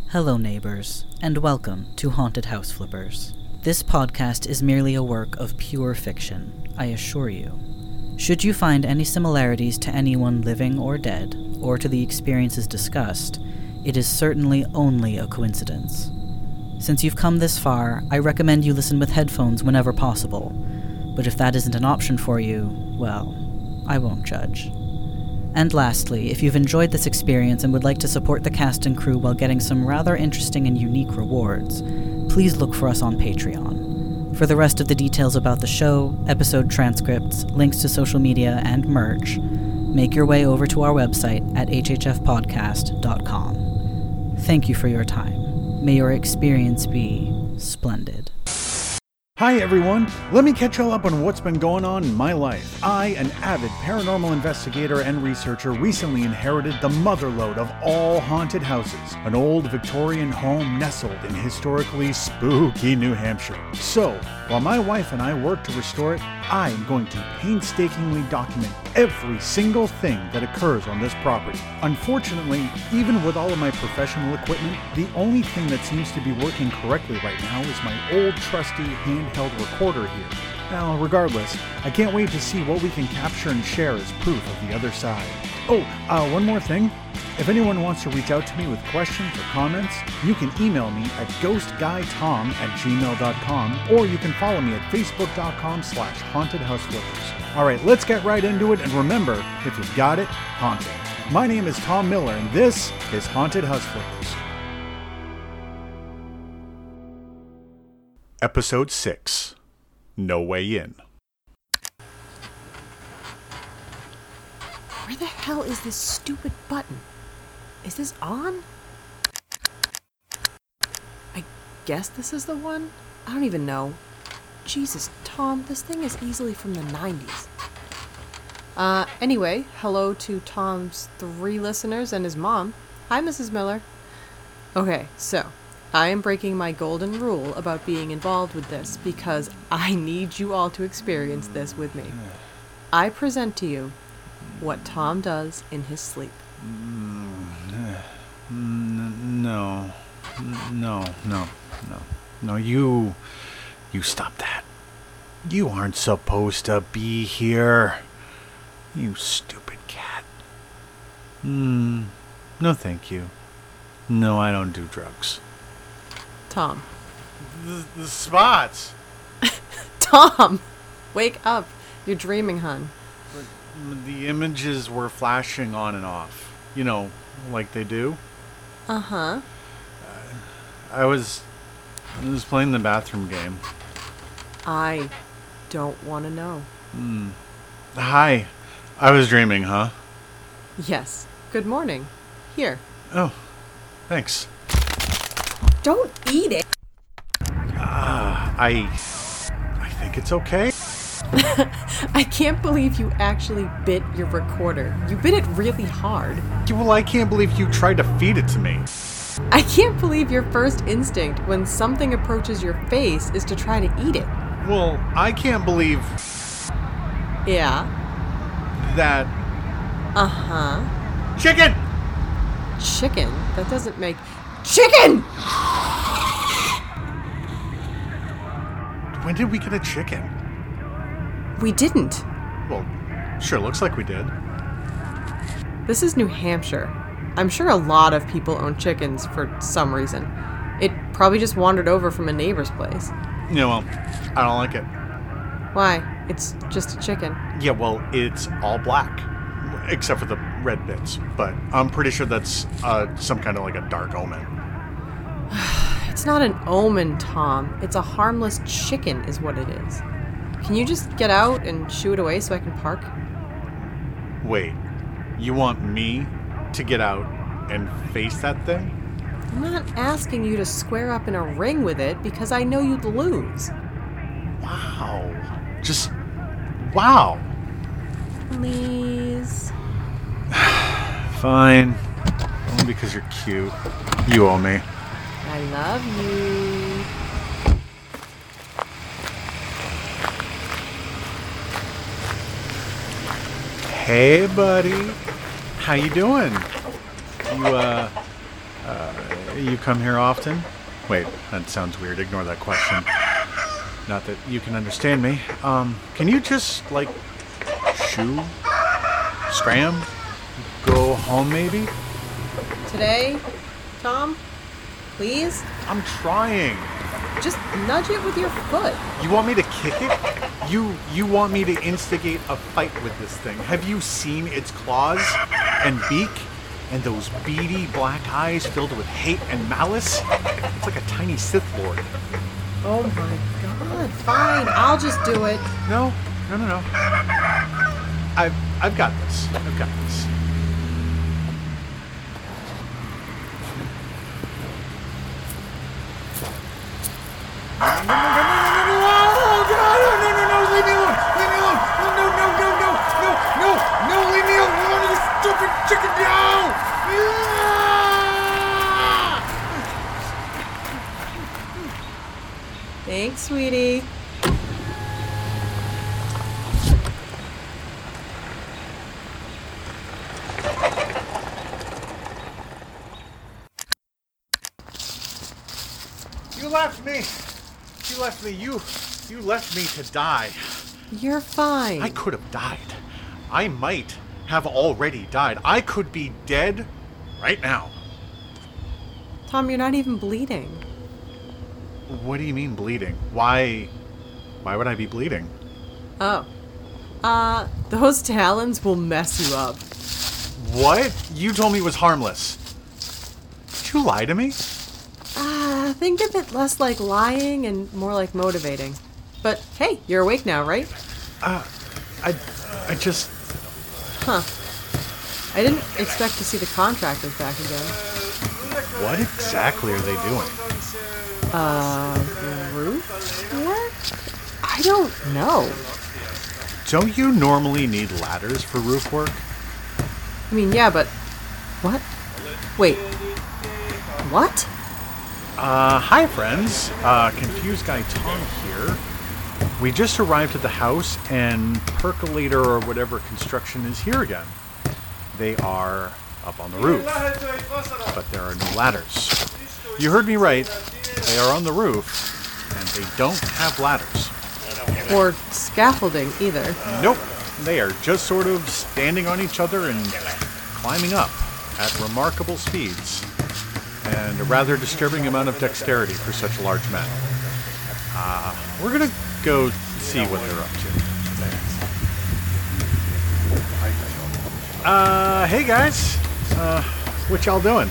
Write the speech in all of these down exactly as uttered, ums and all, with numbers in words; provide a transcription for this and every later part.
Hello neighbors, and welcome to Haunted House Flippers. This podcast is merely a work of pure fiction, I assure you. Should you find any similarities to anyone living or dead, or to the experiences discussed, it is certainly only a coincidence. Since you've come this far, I recommend you listen with headphones whenever possible, but if that isn't an option for you, well, I won't judge. And lastly, if you've enjoyed this experience and would like to support the cast and crew while getting some rather interesting and unique rewards, please look for us on Patreon. For the rest of the details about the show, episode transcripts, links to social media, and merch, make your way over to our website at h h f podcast dot com. Thank you for your time. May your experience be splendid. Hi everyone, let me catch y'all up on what's been going on in my life. I, an avid paranormal investigator and researcher, recently inherited the motherlode of all haunted houses, an old Victorian home nestled in historically spooky New Hampshire. So, while my wife and I work to restore it, I am going to painstakingly document every single thing that occurs on this property. Unfortunately, even with all of my professional equipment, the only thing that seems to be working correctly right now is my old trusty handheld recorder here. Now, regardless, I can't wait to see what we can capture and share as proof of the other side. Oh, uh, one more thing. If anyone wants to reach out to me with questions or comments, you can email me at ghostguytom at gmail dot com, or you can follow me at facebook dot com slash haunted house flippers. Alright, let's get right into it, and remember, if you've got it, haunt it. My name is Tom Miller, and this is Haunted House Flippers. Episode six. No Way In. Where the hell is this stupid button? Is this on? I guess this is the one? I don't even know. Jesus, Tom, this thing is easily from the nineties. Uh, anyway, hello to Tom's three listeners and his mom. Hi, Missus Miller. Okay, so, I am breaking my golden rule about being involved with this because I need you all to experience this with me. I present to you what Tom does in his sleep. No, no, no, no, no, you, you stop that. You aren't supposed to be here. You stupid cat. Mm, no thank you. No, I don't do drugs. Tom. The, the spots. Tom! Wake up. You're dreaming, hon. But the images were flashing on and off. You know, like they do. Uh-huh. Uh, I was... I was playing the bathroom game. I don't want to know. Mm. Hi. I was dreaming, huh? Yes. Good morning. Here. Oh, thanks. Don't eat it! Ah, uh, I... I think it's okay. I can't believe you actually bit your recorder. You bit it really hard. Yeah, well, I can't believe you tried to feed it to me. I can't believe your first instinct when something approaches your face is to try to eat it. Well, I can't believe... Yeah? That... Uh-huh. Chicken! Chicken? That doesn't make... Chicken! When did we get a chicken? We didn't. Well, sure looks like we did. This is New Hampshire. I'm sure a lot of people own chickens for some reason. It probably just wandered over from a neighbor's place. Yeah, well, I don't like it. Why? It's just a chicken. Yeah, well, it's all black. Except for the red bits. But I'm pretty sure that's uh, some kind of like a dark omen. It's not an omen, Tom. It's a harmless chicken is what it is. Can you just get out and shoo it away so I can park? Wait, you want me to get out and face that thing? I'm not asking you to square up in a ring with it because I know you'd lose. Wow. Just, wow. Please. Fine. Only because you're cute. You owe me. I love you. Hey, buddy. How you doing? You, uh, uh, You come here often? Wait, that sounds weird. Ignore that question. Not that you can understand me. Um, can you just, like, shoo? Scram? Go home, maybe? Today, Tom? Please? I'm trying. Just nudge it with your foot. You want me to kick it? You you want me to instigate a fight with this thing? Have you seen its claws and beak and those beady black eyes filled with hate and malice? It's like a tiny Sith Lord. Oh my god, fine, I'll just do it. No, no, no, no. I've I've got this. I've got this. No, no, no, no, no, no, no, oh, God, no, no, no, no, leave me alone, leave me alone, no, no, no, no, no, no, no, no, leave me alone, you stupid chicken, no! Thanks, sweetie. You left me. You left me. You, you left me to die. You're fine. I could have died. I might have already died. I could be dead right now. Tom, you're not even bleeding. What do you mean bleeding? Why, why would I be bleeding? Oh. Uh, those talons will mess you up. What? You told me it was harmless. Did you lie to me? Ah, uh, think of it less like lying and more like motivating. But hey, you're awake now, right? Uh, I, I just... Huh. I didn't expect to see the contractors back again. What exactly are they doing? Uh, roof work? I don't know. Don't you normally need ladders for roof work? I mean, yeah, but... What? Wait. What? Uh, hi friends. Uh, Confused Guy Tom here. We just arrived at the house and Percolator or whatever construction is here again. They are up on the roof, but there are no ladders. You heard me right. They are on the roof, and they don't have ladders. Or scaffolding, either. Nope. They are just sort of standing on each other and climbing up at remarkable speeds, and a rather disturbing amount of dexterity for such large men. Uh, we're gonna go see what they're up to. Uh, hey guys. Uh, what y'all doing?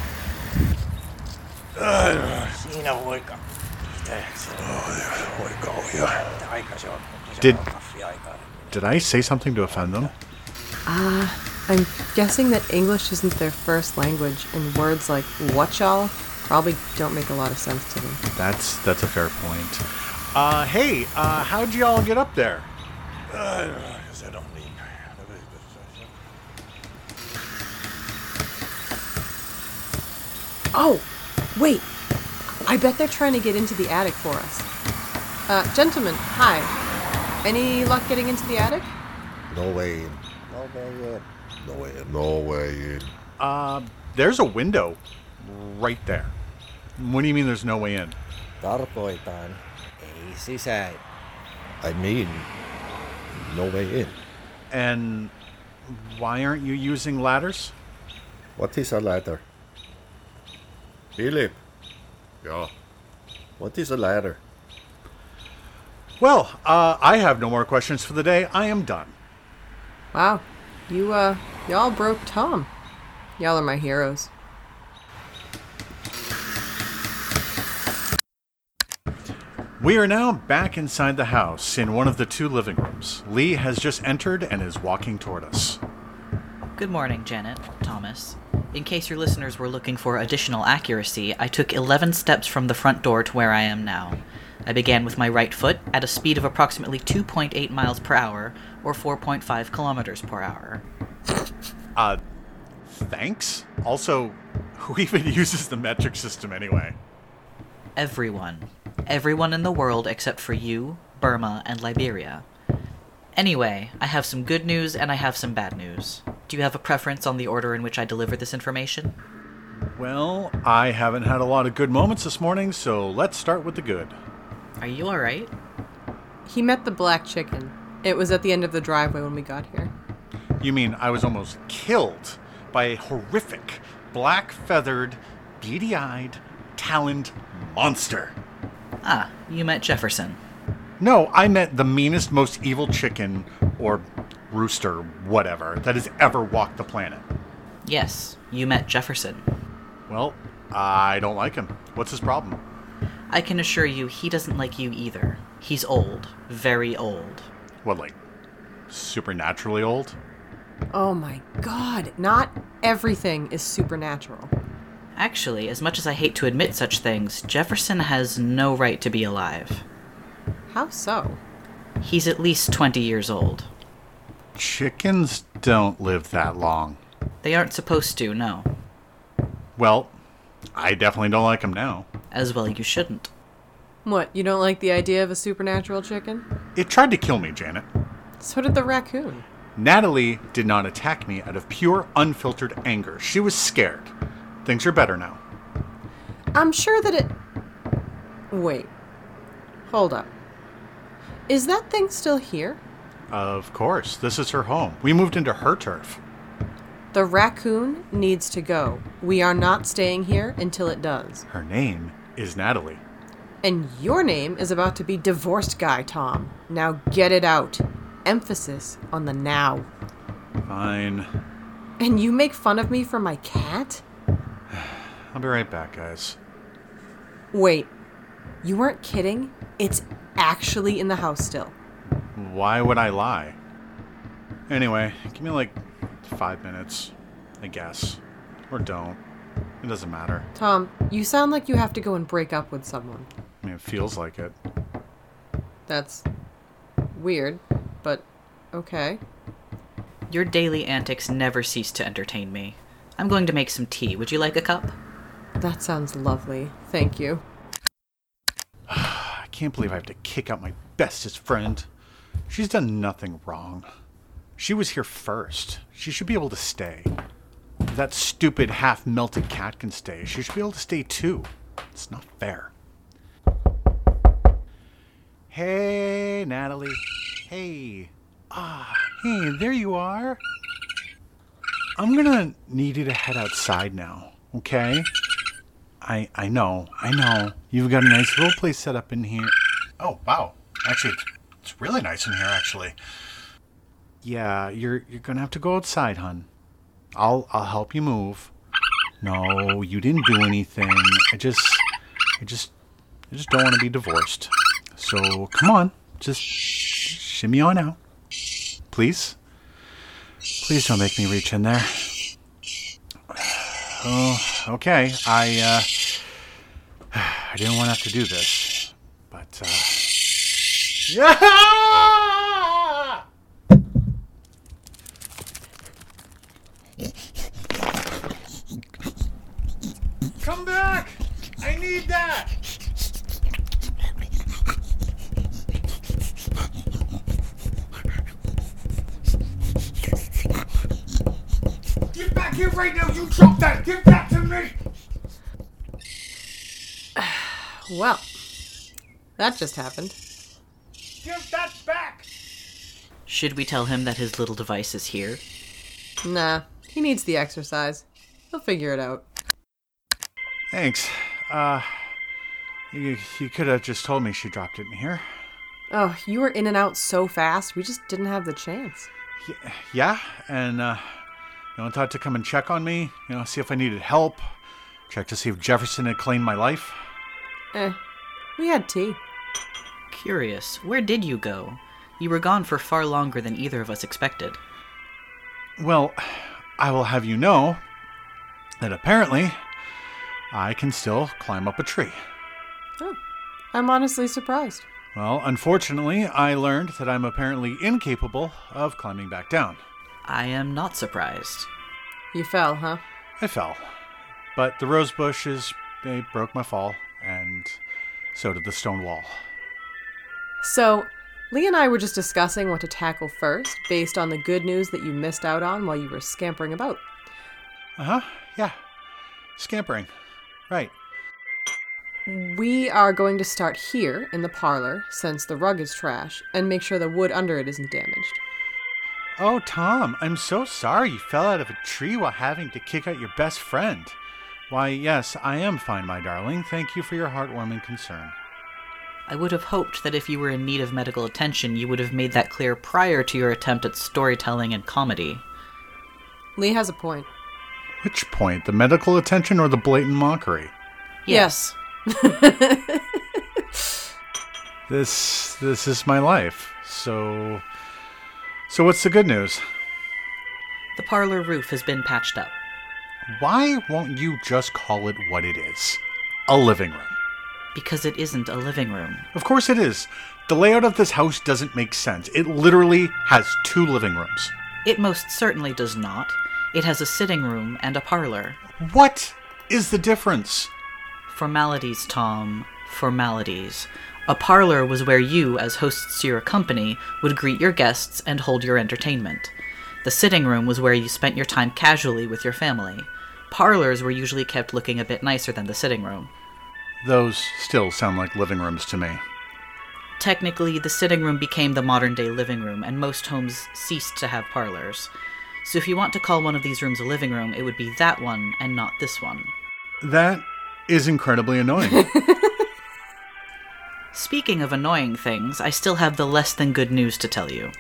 Did, did I say something to offend them? Uh, I'm guessing that English isn't their first language, and words like what y'all probably don't make a lot of sense to them. That's, that's a fair point. Uh, hey, uh, how'd y'all get up there? Oh, wait. I bet they're trying to get into the attic for us. Uh, gentlemen, hi. Any luck getting into the attic? No way in. No way in. No way in. No way in. Uh, there's a window right there. What do you mean there's no way in? Tarkoitan, ei sisään. I mean, no way in. And why aren't you using ladders? What is a ladder? Philip. Yeah. What is a ladder? Well, uh, I have no more questions for the day. I am done. Wow. You, uh, y'all broke Tom. Y'all are my heroes. We are now back inside the house in one of the two living rooms. Lee has just entered and is walking toward us. Good morning, Janet, Thomas. In case your listeners were looking for additional accuracy, I took eleven steps from the front door to where I am now. I began with my right foot at a speed of approximately two point eight miles per hour, or four point five kilometers per hour. Uh, thanks? Also, who even uses the metric system anyway? Everyone. Everyone in the world except for you, Burma, and Liberia. Anyway, I have some good news and I have some bad news. Do you have a preference on the order in which I deliver this information? Well, I haven't had a lot of good moments this morning, so let's start with the good. Are you alright? He met the black chicken. It was at the end of the driveway when we got here. You mean I was almost killed by a horrific, black-feathered, beady-eyed, taloned monster? Ah, you met Jefferson. No, I met the meanest, most evil chicken, or rooster, whatever, that has ever walked the planet. Yes, you met Jefferson. Well, I don't like him. What's his problem? I can assure you he doesn't like you either. He's old. Very old. What, like, supernaturally old? Oh my god, not everything is supernatural. Actually, as much as I hate to admit such things, Jefferson has no right to be alive. How so? He's at least twenty years old. Chickens don't live that long. They aren't supposed to, no. Well, I definitely don't like him now. As well you shouldn't. What, you don't like the idea of a supernatural chicken? It tried to kill me, Janet. So did the raccoon. Natalie did not attack me out of pure, unfiltered anger. She was scared. Things are better now. I'm sure that it... Wait. Hold up. Is that thing still here? Of course. This is her home. We moved into her turf. The raccoon needs to go. We are not staying here until it does. Her name is Natalie. And your name is about to be Divorced Guy, Tom. Now get it out. Emphasis on the now. Fine. And you make fun of me for my cat? I'll be right back, guys. Wait. You weren't kidding? It's actually in the house still. Why would I lie? Anyway, give me like five minutes, I guess. Or don't. It doesn't matter. Tom, you sound like you have to go and break up with someone. I mean, it feels like it. That's weird, but okay. Your daily antics never cease to entertain me. I'm going to make some tea. Would you like a cup? That sounds lovely. Thank you. I can't believe I have to kick out my bestest friend. She's done nothing wrong. She was here first. She should be able to stay. If that stupid half-melted cat can stay, she should be able to stay too. It's not fair. Hey, Natalie. Hey. Ah, hey, there you are. I'm gonna need you to head outside now, okay? I I know, I know. You've got a nice little place set up in here. Oh, wow. Actually, it's, it's really nice in here, actually. Yeah, you're you're gonna have to go outside, hun. I'll I'll help you move. No, you didn't do anything. I just I just I just don't want to be divorced. So come on, just shimmy on out, please. Please don't make me reach in there. Oh, okay. I uh, I didn't want to have to do this, but uh, yeah! Come back! I need that! Get back here right now! You dropped that! Give that to me! Well, that just happened. Give that back! Should we tell him that his little device is here? Nah, he needs the exercise. He'll figure it out. Thanks. Uh, you, you could have just told me she dropped it in here. Oh, you were in and out so fast, we just didn't have the chance. Y- yeah, and, uh, you know, I thought to come and check on me, you know, see if I needed help, check to see if Jefferson had claimed my life. Eh, we had tea. Curious, where did you go? You were gone for far longer than either of us expected. Well, I will have you know that apparently I can still climb up a tree. Oh, I'm honestly surprised. Well, unfortunately, I learned that I'm apparently incapable of climbing back down. I am not surprised. You fell, huh? I fell, but the rose bushes, they broke my fall, and so did the stone wall. So, Lee and I were just discussing what to tackle first, based on the good news that you missed out on while you were scampering about. Uh-huh, yeah. Scampering. Right. We are going to start here in the parlor, since the rug is trash, and make sure the wood under it isn't damaged. Oh, Tom, I'm so sorry you fell out of a tree while having to kick out your best friend. Why, yes, I am fine, my darling. Thank you for your heartwarming concern. I would have hoped that if you were in need of medical attention, you would have made that clear prior to your attempt at storytelling and comedy. Lee has a point. Which point? The medical attention or the blatant mockery? Yes. This this is my life. So So what's the good news? The parlor roof has been patched up. Why won't you just call it what it is? A living room. Because it isn't a living room. Of course it is. The layout of this house doesn't make sense. It literally has two living rooms. It most certainly does not. It has a sitting room and a parlor. What is the difference? Formalities, Tom. Formalities. A parlor was where you, as hosts to your company, would greet your guests and hold your entertainment. The sitting room was where you spent your time casually with your family. Parlors were usually kept looking a bit nicer than the sitting room. Those still sound like living rooms to me. Technically, the sitting room became the modern-day living room, and most homes ceased to have parlors. So if you want to call one of these rooms a living room, it would be that one and not this one. That is incredibly annoying. Speaking of annoying things, I still have the less than good news to tell you.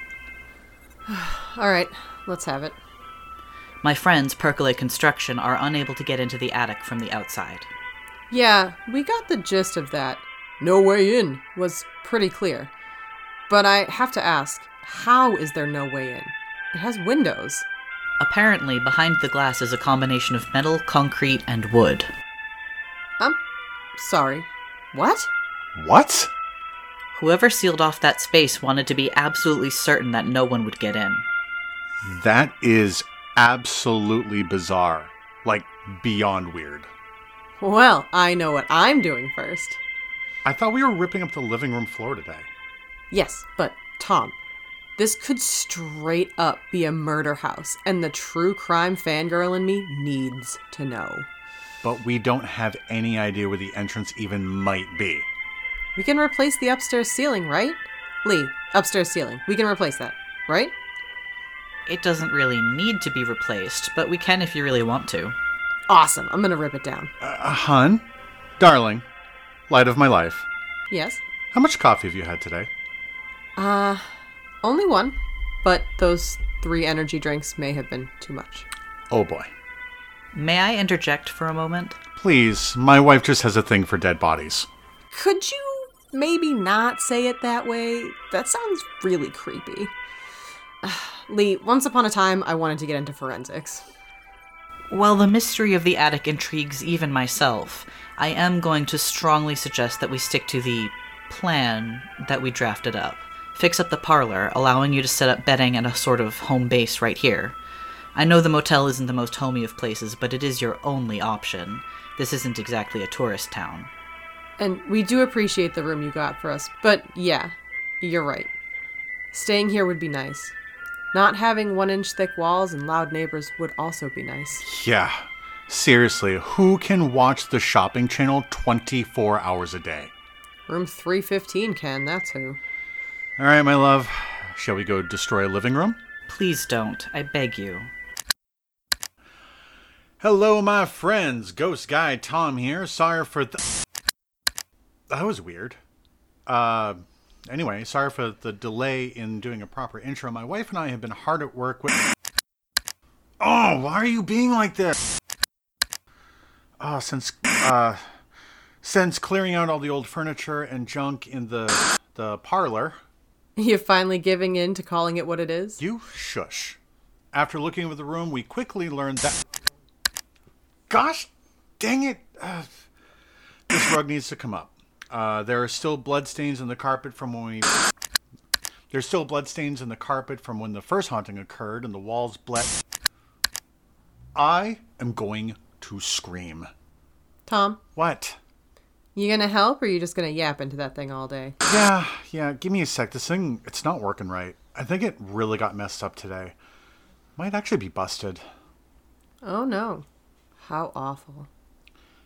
All right, let's have it. My friends, Percolate Construction, are unable to get into the attic from the outside. Yeah, we got the gist of that. No way in was pretty clear. But I have to ask, how is there no way in? It has windows. Apparently, behind the glass is a combination of metal, concrete, and wood. I'm sorry. What? What? Whoever sealed off that space wanted to be absolutely certain that no one would get in. That is absolutely bizarre. Like, beyond weird. Well, I know what I'm doing first. I thought we were ripping up the living room floor today. Yes, but Tom, this could straight up be a murder house, and the true crime fangirl in me needs to know. But we don't have any idea where the entrance even might be. We can replace the upstairs ceiling, right? Lee, upstairs ceiling. We can replace that, right? It doesn't really need to be replaced, but we can if you really want to. Awesome. I'm gonna rip it down. Uh, hun? Darling? Light of my life. Yes? How much coffee have you had today? Uh, only one. But those three energy drinks may have been too much. Oh boy. May I interject for a moment? Please, my wife just has a thing for dead bodies. Could you maybe not say it that way? That sounds really creepy. Lee, once upon a time, I wanted to get into forensics. While the mystery of the attic intrigues even myself, I am going to strongly suggest that we stick to the plan that we drafted up. Fix up the parlor, allowing you to set up bedding and a sort of home base right here. I know the motel isn't the most homey of places, but it is your only option. This isn't exactly a tourist town. And we do appreciate the room you got for us, but yeah, you're right. Staying here would be nice. Not having one-inch thick walls and loud neighbors would also be nice. Yeah. Seriously, who can watch the shopping channel twenty-four hours a day? Room three fifteen can, that's who. All right, my love. Shall we go destroy a living room? Please don't. I beg you. Hello, my friends. Ghost Guy Tom here. Sorry for the... That was weird. Uh... Anyway, sorry for the delay in doing a proper intro. My wife and I have been hard at work with... Oh, why are you being like this? Oh, since, uh... Since clearing out all the old furniture and junk in the, the parlor... You finally giving in to calling it what it is? You shush. After looking over the room, we quickly learned that... Gosh, dang it. Uh, this rug needs to come up. Uh, there are still bloodstains in the carpet from when we... There's still bloodstains in the carpet from when the first haunting occurred, and the walls bled... I am going to scream. Tom? What? You gonna help, or are you just gonna yap into that thing all day? Yeah, yeah, give me a sec. This thing, it's not working right. I think it really got messed up today. Might actually be busted. Oh no. How awful.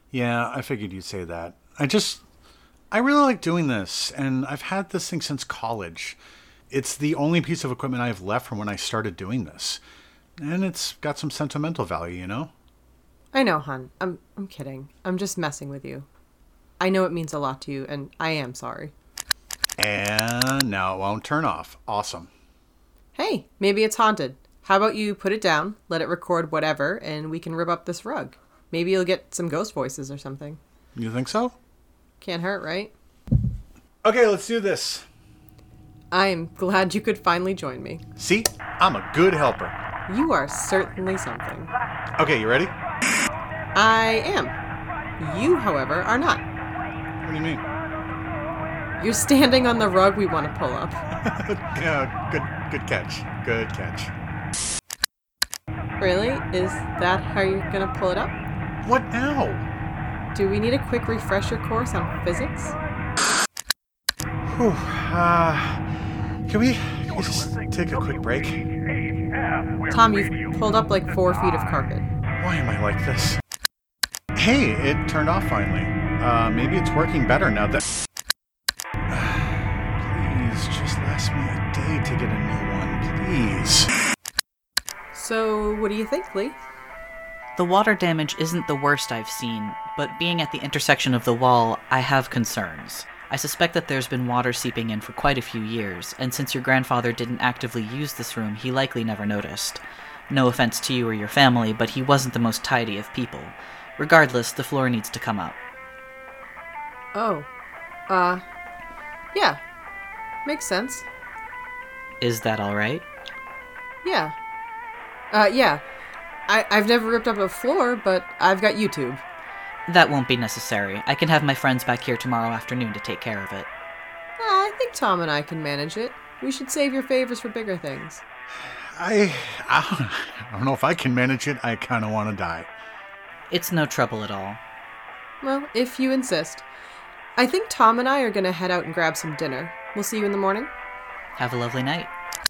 Yeah, I figured you'd say that. I just... I really like doing this, and I've had this thing since college. It's the only piece of equipment I have left from when I started doing this. And it's got some sentimental value, you know? I know, hon. I'm I'm kidding. I'm just messing with you. I know it means a lot to you, and I am sorry. And now it won't turn off. Awesome. Hey, maybe it's haunted. How about you put it down, let it record whatever, and we can rip up this rug. Maybe you'll get some ghost voices or something. You think so? Can't hurt, right? Okay, let's do this. I'm glad you could finally join me. See? I'm a good helper. You are certainly something. Okay, you ready? I am. You, however, are not. What do you mean? You're standing on the rug we want to pull up. Yeah, good, good catch. Good catch. Really? Is that how you're gonna pull it up? What now? Do we need a quick refresher course on physics? Whew. Uh, can we, can we just take a quick break? Tom, you've pulled up like four feet of carpet. Why am I like this? Hey, it turned off finally. Uh, maybe it's working better now that... Please, just last me a day to get a new one, please. So, what do you think, Lee? The water damage isn't the worst I've seen, but being at the intersection of the wall, I have concerns. I suspect that there's been water seeping in for quite a few years, and since your grandfather didn't actively use this room, he likely never noticed. No offense to you or your family, but he wasn't the most tidy of people. Regardless, the floor needs to come up. Oh. Uh, yeah. Makes sense. Is that alright? Yeah. Uh, yeah. I- I've never ripped up a floor, but I've got YouTube. That won't be necessary. I can have my friends back here tomorrow afternoon to take care of it. Uh, I think Tom and I can manage it. We should save your favors for bigger things. I, I don't know if I can manage it. I kind of want to die. It's no trouble at all. Well, if you insist. I think Tom and I are going to head out and grab some dinner. We'll see you in the morning. Have a lovely night.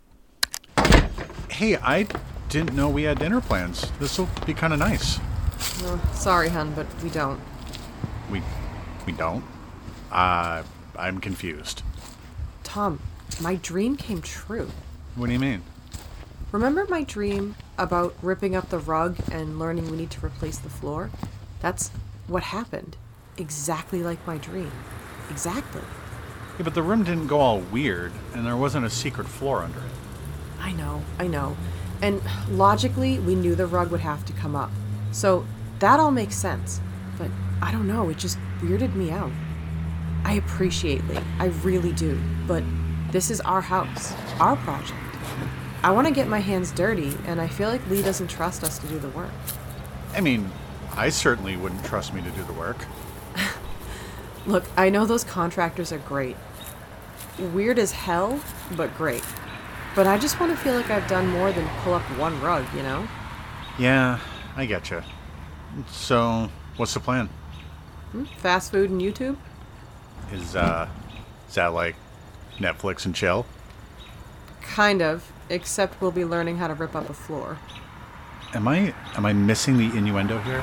Hey, I didn't know we had dinner plans. This will be kind of nice. Oh, sorry, hun, but we don't. We, we don't? Uh, I'm confused. Tom, my dream came true. What do you mean? Remember my dream about ripping up the rug and learning we need to replace the floor? That's what happened. Exactly like my dream. Exactly. Yeah, but the room didn't go all weird, and there wasn't a secret floor under it. I know, I know. And logically, we knew the rug would have to come up. So that all makes sense. But I don't know, it just weirded me out. I appreciate Lee, I really do. But this is our house, our project. I want to get my hands dirty, and I feel like Lee doesn't trust us to do the work. I mean, I certainly wouldn't trust me to do the work. Look, I know those contractors are great. Weird as hell, but great. But I just want to feel like I've done more than pull up one rug, you know? Yeah, I getcha. So, what's the plan? Hmm? Fast food and YouTube? Is, uh, is that like Netflix and chill? Kind of, except we'll be learning how to rip up a floor. Am I, am I missing the innuendo here?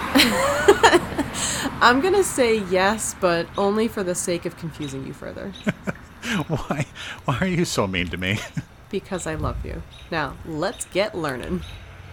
I'm gonna say yes, but only for the sake of confusing you further. Why, why are you so mean to me? Because I love you. Now, let's get learning.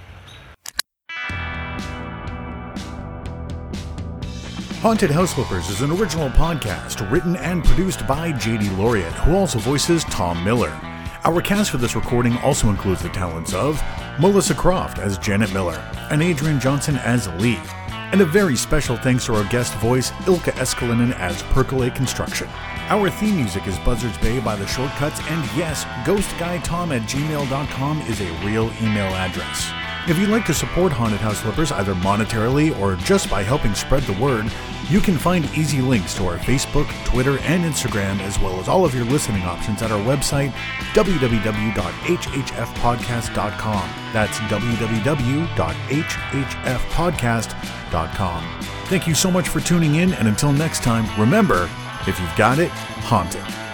Haunted House Flippers is an original podcast written and produced by J D Laureate, who also voices Tom Miller. Our cast for this recording also includes the talents of Melissa Croft as Janet Miller and Adrian Johnson as Lee. And a very special thanks to our guest voice, Ilka Eskelinen as Percolate Construction. Our theme music is Buzzards Bay by The Shortcuts, and yes, ghostguytom at gmail dot com is a real email address. If you'd like to support Haunted House Flippers either monetarily or just by helping spread the word, you can find easy links to our Facebook, Twitter, and Instagram, as well as all of your listening options at our website, w w w dot h h f podcast dot com. That's w w w dot h h f podcast dot com. Thank you so much for tuning in, and until next time, remember, if you've got it, haunt it.